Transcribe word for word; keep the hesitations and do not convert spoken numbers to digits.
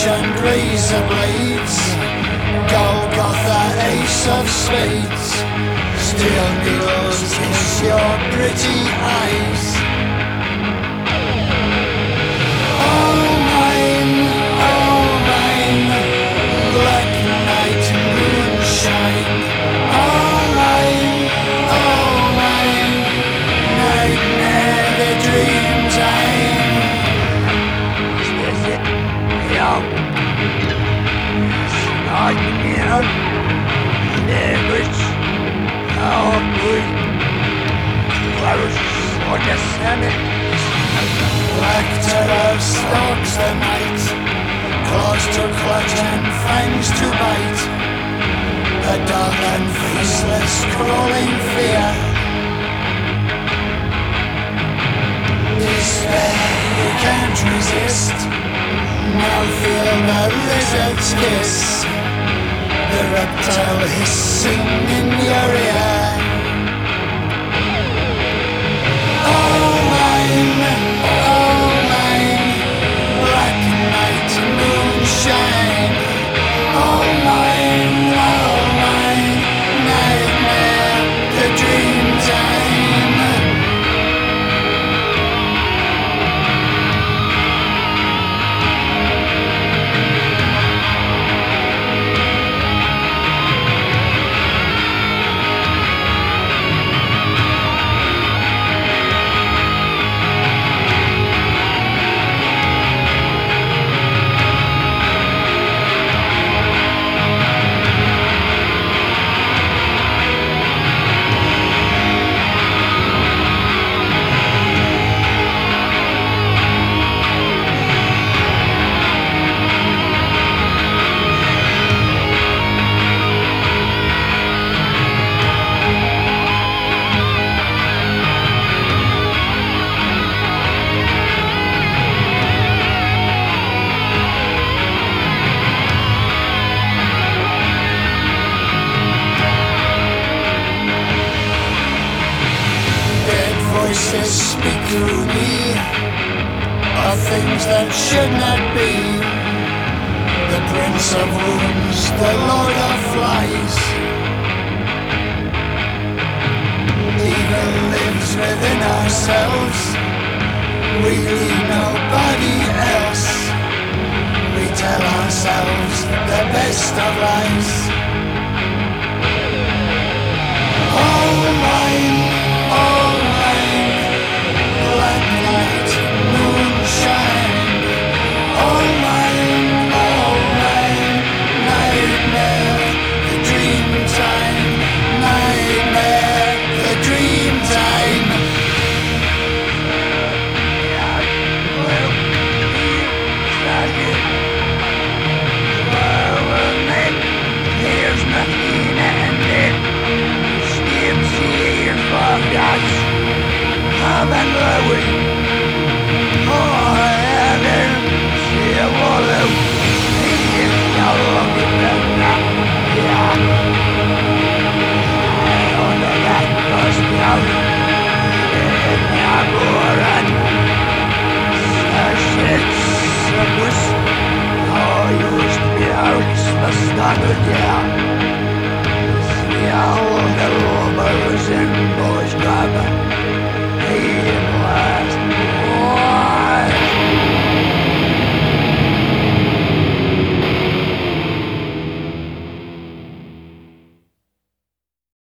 and razor blades, Golgotha, ace of spades, steel needles kiss your pretty eyes. All mine, all mine, black night moonshine. All mine, all mine, nightmare the dream time. Is it? Yeah. Nightmare. Language. How good. Close for the Senate. Black terror stalks the night, claws to clutch and fangs to bite. A dark and faceless crawling fear. Despair you can't resist. Now feel the lizard's kiss, the reptile hissing in your ear. All mine, all mine, black night moonshine. All mine, all mine, nightmare, the dream time. Voices speak through me of things that should not be. The Prince of Wounds, the Lord of Flies. Evil lives within ourselves. We need nobody else. We tell ourselves the best of lies. All mine, all mine, black night moonshine. All mine, all mine, nightmare, the dream time. Nightmare, the dream time. Yeah, well, it's it. Well, uh, mate, there's nothing and it. Steps here for us. Come and away. Oh, I haven't seen a wall of if you're looking at that. Yeah. I don't know that must be out. And I'm bored. It's a bus. Oh, you used to be out. The standard, yeah. Yeah, all the lovers and boys driver. Hey,